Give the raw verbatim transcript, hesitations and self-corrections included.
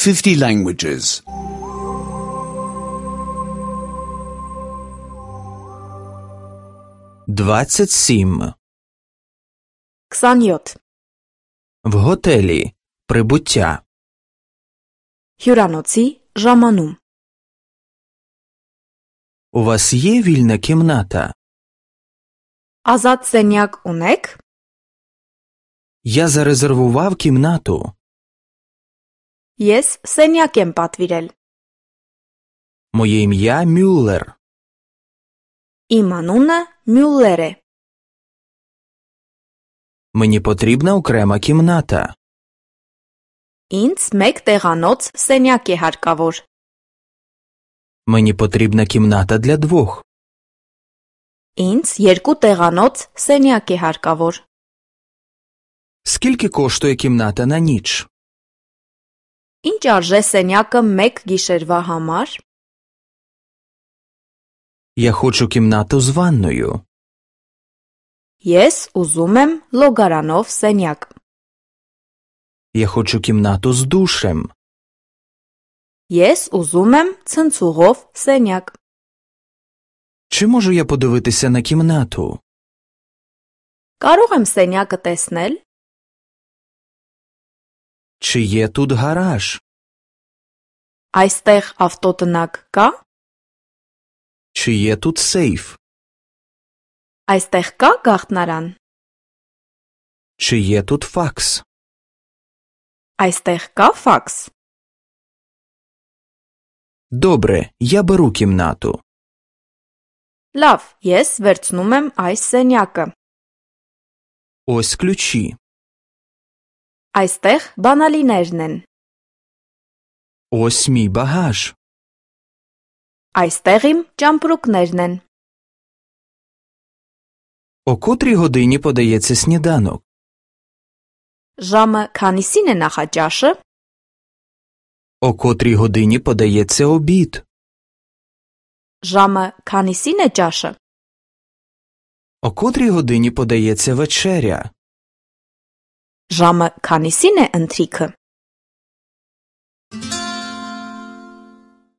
fifty languages. двадцять сім. քսանյոթ. В готелі. Прибуття. Հյուրանոցի ժամանում. У вас є вільна кімната? Ազատ սենյակ ունեք? Я зарезервував кімнату. Ես սենյակ եմ պատվիրել. Моє ім'я Мюллер. Իմ անունը Մյուլլեր է. Мені потрібна окрема кімната. Ինձ մեկ տեղանոց սենյակ է հարկավոր. Мені потрібна кімната для двох. Ինձ երկու տեղանոց սենյակ է հարկավոր. Скільки коштує кімната на ніч? Ինչ արժե սենյակը մեկ գիշերվա համար? Я хочу кімнату з ванною. Ես ուզում եմ լոգարանով սենյակ. Я хочу кімнату з душем. Ես ուզում եմ ցնցուղով սենյակ. Чи можу я подивитися на кімнату? Կարող եմ սենյակը տեսնել? Чи є тут гараж? Այստեղ ավտոտնակ կա? Чи є тут сейф? Այստեղ կա գաղտնարան? Чи є тут факс? Այստեղ կա ֆաքս? Добре, я беру кімнату. Լավ, ես վերցնում եմ այս սենյակը. Ось ключі. Այստեղ բանալիներն են. Ось мій багаж. Այստեղ իմ ճամպրուկներն են. О котрій годині подається сніданок? Ժամը քանիսին է նախաճաշը? О котрій годині подається обід? Ժամը քանիսին է ճաշը? О котрій годині подається вечеря? Ժամը քանիսին է ընթրիքը?